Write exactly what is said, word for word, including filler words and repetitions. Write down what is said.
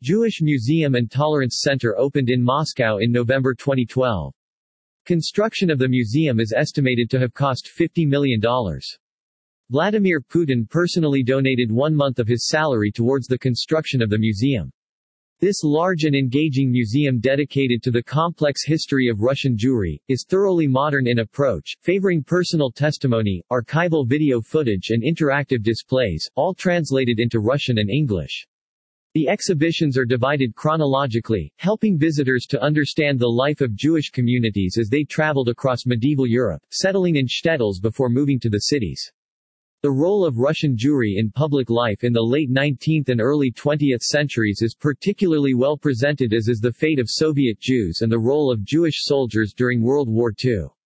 Jewish Museum and Tolerance Center opened in Moscow in November twenty twelve. Construction of the museum is estimated to have cost fifty million dollars. Vladimir Putin personally donated one month of his salary towards the construction of the museum. This large and engaging museum dedicated to the complex history of Russian Jewry, is thoroughly modern in approach, favoring personal testimony, archival video footage and interactive displays, all translated into Russian and English. The exhibitions are divided chronologically, helping visitors to understand the life of Jewish communities as they traveled across medieval Europe, settling in shtetls before moving to the cities. The role of Russian Jewry in public life in the late nineteenth and early twentieth centuries is particularly well presented, as is the fate of Soviet Jews and the role of Jewish soldiers during World War Two.